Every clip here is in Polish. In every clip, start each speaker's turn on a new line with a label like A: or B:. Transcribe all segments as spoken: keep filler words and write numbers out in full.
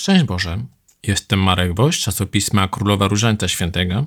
A: Szczęść Boże, jestem Marek Woś, czasopisma Królowa Różańca Świętego.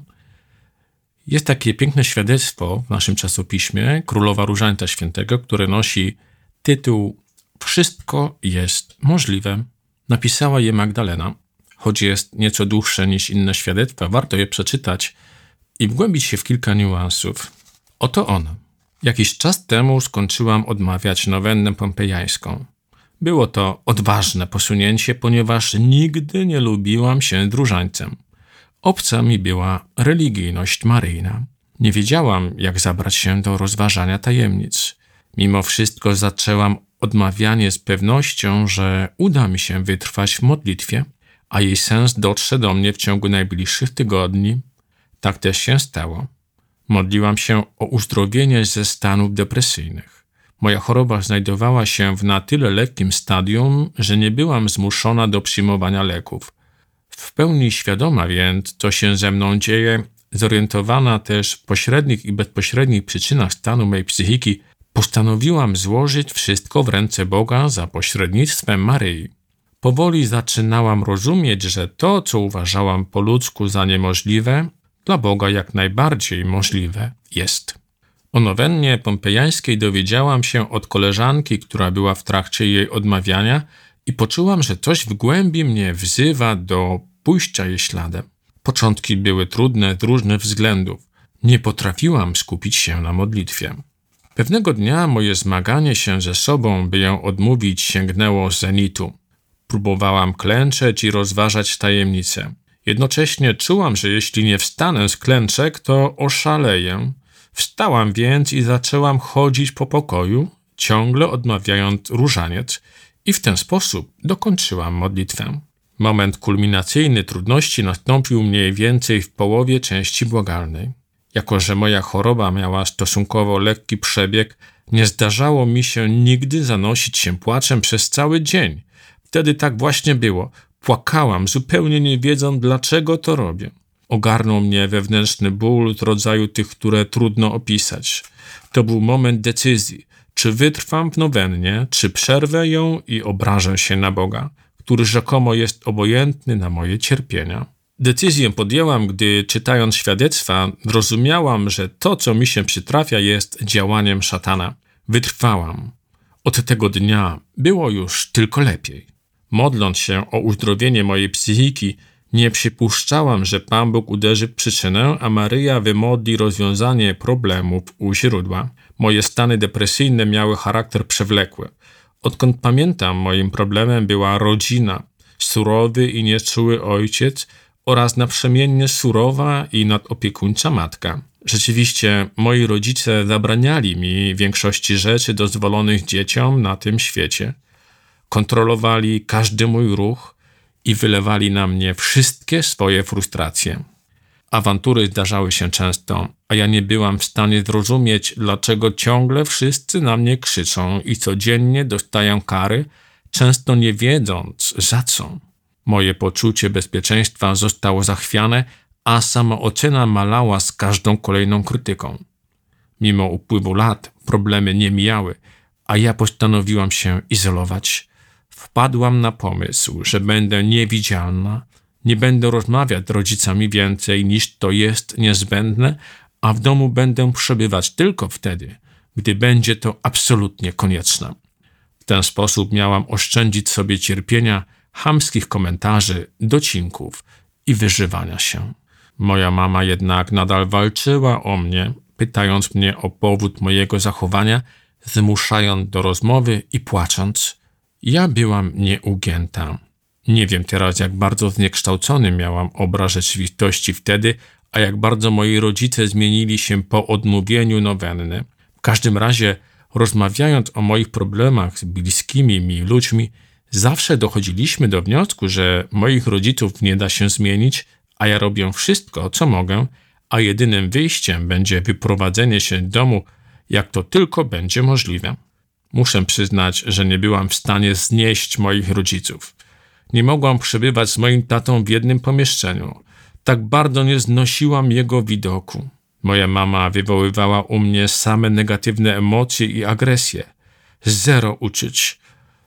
A: Jest takie piękne świadectwo w naszym czasopiśmie Królowa Różańca Świętego, które nosi tytuł Wszystko jest możliwe. Napisała je Magdalena. Choć jest nieco dłuższe niż inne świadectwa, warto je przeczytać i wgłębić się w kilka niuansów. Oto ono. Jakiś czas temu skończyłam odmawiać nowennę pompejańską. Było to odważne posunięcie, ponieważ nigdy nie lubiłam się z różańcem. Obca mi była religijność maryjna. Nie wiedziałam, jak zabrać się do rozważania tajemnic. Mimo wszystko zaczęłam odmawianie z pewnością, że uda mi się wytrwać w modlitwie, a jej sens dotrze do mnie w ciągu najbliższych tygodni. Tak też się stało. Modliłam się o uzdrowienie ze stanów depresyjnych. Moja choroba znajdowała się w na tyle lekkim stadium, że nie byłam zmuszona do przyjmowania leków. W pełni świadoma więc, co się ze mną dzieje, zorientowana też w pośrednich i bezpośrednich przyczynach stanu mej psychiki, postanowiłam złożyć wszystko w ręce Boga za pośrednictwem Maryi. Powoli zaczynałam rozumieć, że to, co uważałam po ludzku za niemożliwe, dla Boga jak najbardziej możliwe jest. O nowennie pompejańskiej dowiedziałam się od koleżanki, która była w trakcie jej odmawiania i poczułam, że coś w głębi mnie wzywa do pójścia jej śladem. Początki były trudne z różnych względów. Nie potrafiłam skupić się na modlitwie. Pewnego dnia moje zmaganie się ze sobą, by ją odmówić, sięgnęło zenitu. Próbowałam klęczeć i rozważać tajemnice. Jednocześnie czułam, że jeśli nie wstanę z klęczek, to oszaleję. Wstałam więc i zaczęłam chodzić po pokoju, ciągle odmawiając różaniec i w ten sposób dokończyłam modlitwę. Moment kulminacyjny trudności nastąpił mniej więcej w połowie części błagalnej. Jako że moja choroba miała stosunkowo lekki przebieg, nie zdarzało mi się nigdy zanosić się płaczem przez cały dzień. Wtedy tak właśnie było. Płakałam, zupełnie nie wiedząc, dlaczego to robię. Ogarnął mnie wewnętrzny ból z rodzaju tych, które trudno opisać. To był moment decyzji, czy wytrwam w nowennie, czy przerwę ją i obrażę się na Boga, który rzekomo jest obojętny na moje cierpienia. Decyzję podjęłam, gdy czytając świadectwa, zrozumiałam, że to, co mi się przytrafia, jest działaniem szatana. Wytrwałam. Od tego dnia było już tylko lepiej. Modląc się o uzdrowienie mojej psychiki, nie przypuszczałam, że Pan Bóg uderzy w przyczynę, a Maryja wymodli rozwiązanie problemów u źródła. Moje stany depresyjne miały charakter przewlekły. Odkąd pamiętam, moim problemem była rodzina, surowy i nieczuły ojciec oraz naprzemiennie surowa i nadopiekuńcza matka. Rzeczywiście moi rodzice zabraniali mi większości rzeczy dozwolonych dzieciom na tym świecie. Kontrolowali każdy mój ruch i wylewali na mnie wszystkie swoje frustracje. Awantury zdarzały się często, a ja nie byłam w stanie zrozumieć, dlaczego ciągle wszyscy na mnie krzyczą i codziennie dostaję kary, często nie wiedząc za co. Moje poczucie bezpieczeństwa zostało zachwiane, a samoocena malała z każdą kolejną krytyką. Mimo upływu lat problemy nie mijały, a ja postanowiłam się izolować. Wpadłam na pomysł, że będę niewidzialna, nie będę rozmawiać z rodzicami więcej niż to jest niezbędne, a w domu będę przebywać tylko wtedy, gdy będzie to absolutnie konieczne. W ten sposób miałam oszczędzić sobie cierpienia, chamskich komentarzy, docinków i wyżywania się. Moja mama jednak nadal walczyła o mnie, pytając mnie o powód mojego zachowania, zmuszając do rozmowy i płacząc. Ja byłam nieugięta. Nie wiem teraz, jak bardzo zniekształcony miałam obraz rzeczywistości wtedy, a jak bardzo moi rodzice zmienili się po odmówieniu nowenny. W każdym razie, rozmawiając o moich problemach z bliskimi mi ludźmi, zawsze dochodziliśmy do wniosku, że moich rodziców nie da się zmienić, a ja robię wszystko, co mogę, a jedynym wyjściem będzie wyprowadzenie się z domu, jak to tylko będzie możliwe. Muszę przyznać, że nie byłam w stanie znieść moich rodziców. Nie mogłam przebywać z moim tatą w jednym pomieszczeniu. Tak bardzo nie znosiłam jego widoku. Moja mama wywoływała u mnie same negatywne emocje i agresję. Zero uczuć.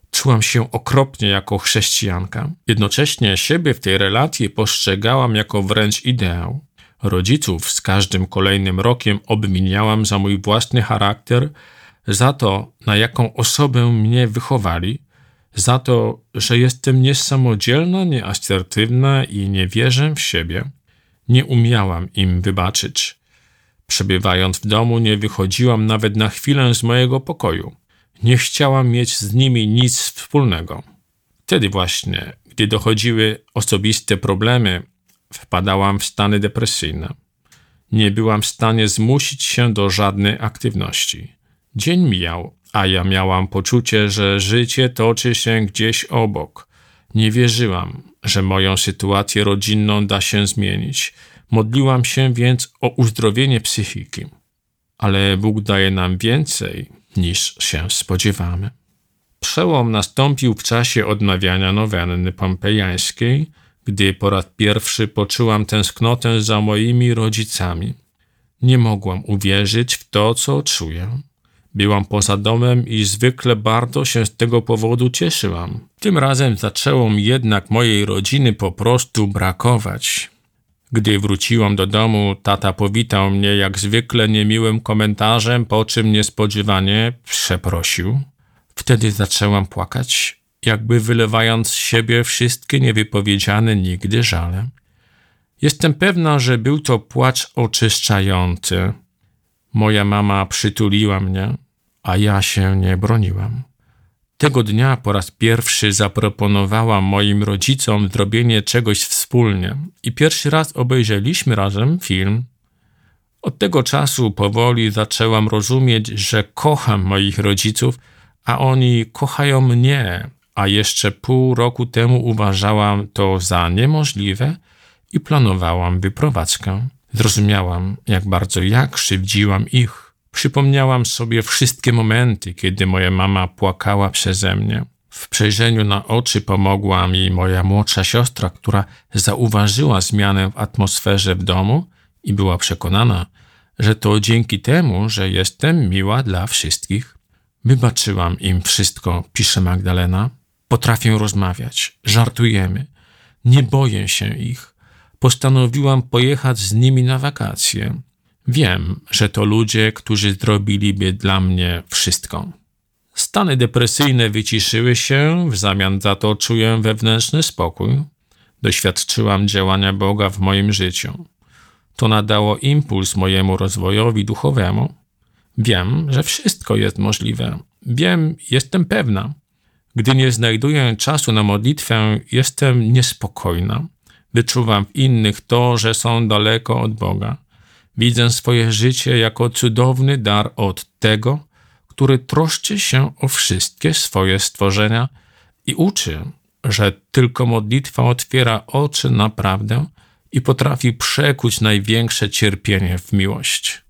A: Czułam się okropnie jako chrześcijanka. Jednocześnie siebie w tej relacji postrzegałam jako wręcz ideał. Rodziców z każdym kolejnym rokiem obwiniałam za mój własny charakter, za to, na jaką osobę mnie wychowali, za to, że jestem niesamodzielna, nieasertywna i nie wierzę w siebie. Nie umiałam im wybaczyć. Przebywając w domu, nie wychodziłam nawet na chwilę z mojego pokoju. Nie chciałam mieć z nimi nic wspólnego. Wtedy właśnie, gdy dochodziły osobiste problemy, wpadałam w stany depresyjne. Nie byłam w stanie zmusić się do żadnej aktywności. Dzień mijał, a ja miałam poczucie, że życie toczy się gdzieś obok. Nie wierzyłam, że moją sytuację rodzinną da się zmienić. Modliłam się więc o uzdrowienie psychiki. Ale Bóg daje nam więcej, niż się spodziewamy. Przełom nastąpił w czasie odmawiania nowenny pompejańskiej, gdy po raz pierwszy poczułam tęsknotę za moimi rodzicami. Nie mogłam uwierzyć w to, co czuję. Byłam poza domem i zwykle bardzo się z tego powodu cieszyłam. Tym razem zaczęło mi jednak mojej rodziny po prostu brakować. Gdy wróciłam do domu, tata powitał mnie jak zwykle niemiłym komentarzem, po czym niespodziewanie przeprosił. Wtedy zaczęłam płakać, jakby wylewając z siebie wszystkie niewypowiedziane nigdy żale. Jestem pewna, że był to płacz oczyszczający. Moja mama przytuliła mnie, a ja się nie broniłam. Tego dnia po raz pierwszy zaproponowałam moim rodzicom zrobienie czegoś wspólnie i pierwszy raz obejrzeliśmy razem film. Od tego czasu powoli zaczęłam rozumieć, że kocham moich rodziców, a oni kochają mnie, a jeszcze pół roku temu uważałam to za niemożliwe i planowałam wyprowadzkę. Zrozumiałam, jak bardzo ja krzywdziłam ich. Przypomniałam sobie wszystkie momenty, kiedy moja mama płakała przeze mnie. W przejrzeniu na oczy pomogła mi moja młodsza siostra, która zauważyła zmianę w atmosferze w domu i była przekonana, że to dzięki temu, że jestem miła dla wszystkich. Wybaczyłam im wszystko, pisze Magdalena. Potrafię rozmawiać, żartujemy, nie boję się ich. Postanowiłam pojechać z nimi na wakacje. Wiem, że to ludzie, którzy zrobiliby dla mnie wszystko. Stany depresyjne wyciszyły się, w zamian za to czuję wewnętrzny spokój. Doświadczyłam działania Boga w moim życiu. To nadało impuls mojemu rozwojowi duchowemu. Wiem, że wszystko jest możliwe. Wiem, jestem pewna. Gdy nie znajduję czasu na modlitwę, jestem niespokojna. Wyczuwam w innych to, że są daleko od Boga. Widzę swoje życie jako cudowny dar od tego, który troszczy się o wszystkie swoje stworzenia i uczy, że tylko modlitwa otwiera oczy na prawdę i potrafi przekuć największe cierpienie w miłość.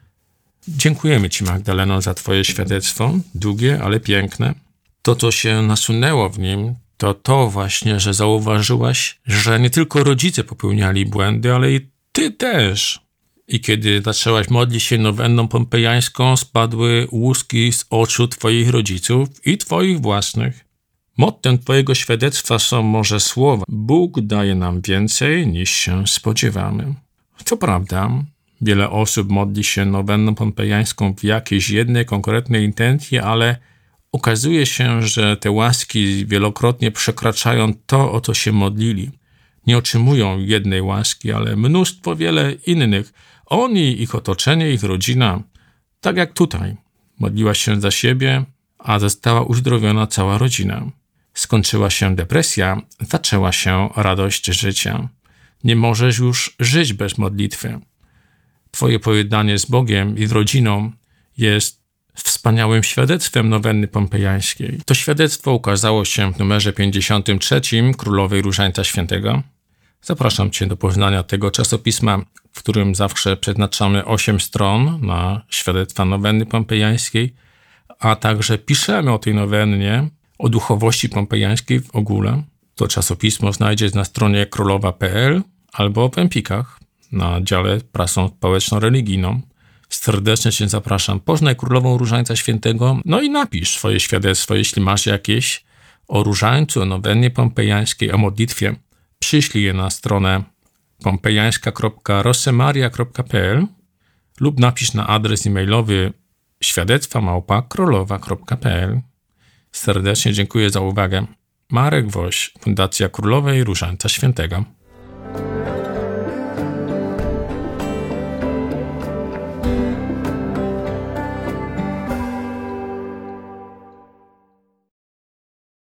A: Dziękujemy Ci, Magdaleno, za Twoje świadectwo, długie, ale piękne. To, co się nasunęło w nim, to to właśnie, że zauważyłaś, że nie tylko rodzice popełniali błędy, ale i Ty też. I kiedy zaczęłaś modlić się nowenną pompejańską, spadły łuski z oczu Twoich rodziców i Twoich własnych. Mottem Twojego świadectwa są może słowa: Bóg daje nam więcej, niż się spodziewamy. To prawda, wiele osób modli się nowenną pompejańską w jakiejś jednej konkretnej intencji, ale okazuje się, że te łaski wielokrotnie przekraczają to, o co się modlili. Nie otrzymują jednej łaski, ale mnóstwo wiele innych. Oni, ich otoczenie, ich rodzina, tak jak tutaj, modliła się za siebie, a została uzdrowiona cała rodzina. Skończyła się depresja, zaczęła się radość życia. Nie możesz już żyć bez modlitwy. Twoje pojednanie z Bogiem i z rodziną jest wspaniałym świadectwem nowenny pompejańskiej. To świadectwo ukazało się w numerze pięćdziesiątym trzecim Królowej Różańca Świętego. Zapraszam Cię do poznania tego czasopisma, w którym zawsze przeznaczamy osiem stron na świadectwa nowenny pompejańskiej, a także piszemy o tej nowennie, o duchowości pompejańskiej w ogóle. To czasopismo znajdziesz na stronie królowa kropka p l albo w Empikach na dziale prasą społeczno-religijną. Serdecznie Cię zapraszam. Poznaj Królową Różańca Świętego, no i napisz swoje świadectwo, jeśli masz jakieś. o różańcu, o nowennie pompejańskiej, o modlitwie, przyślij je na stronę pompejańska kropka rosemaria kropka p l lub napisz na adres e-mailowy świadectwa małpa królowa kropka p l. Serdecznie dziękuję za uwagę. Marek Woś, Fundacja Królowej Różańca Świętego.